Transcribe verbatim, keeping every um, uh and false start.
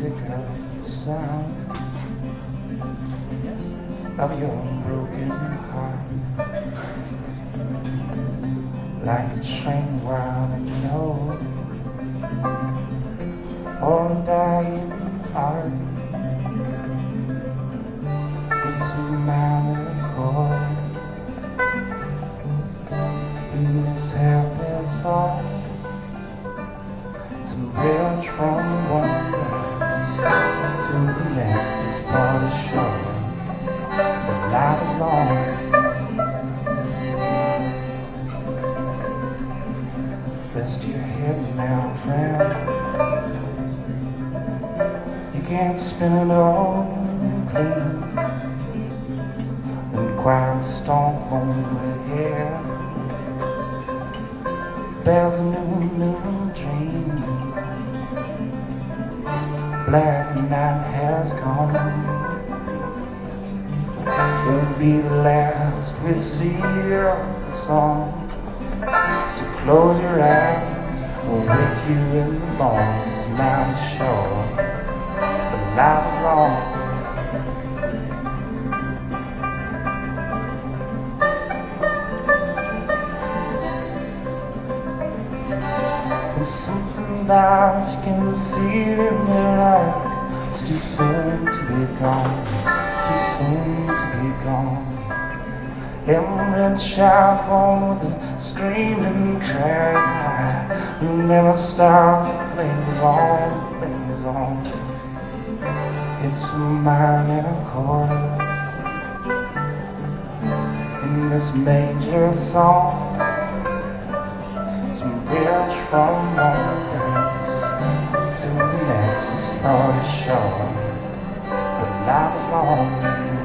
sick of the sound of your broken heart, like a train wild and low, or a dying heart. It's a minor chord in this helpless heart. It's a bridge from one place to the next. This part is short, but life is long. Rest your head now, friend. You can't spin it all clean and quiet storm overhead. There's a new, new dream. Black night has come. Won't be the last we see of the song. So close your eyes, we'll wake you in the morning. This night is short, but life is long. When something dies, you can see it in their eyes. It's too soon to be gone, too soon to be gone. Every child born with a screaming cry will never stop, lingers on, lingers on. It's a minor chord in this major song. It's a bridge from one place to the next. This part is short, but life is long.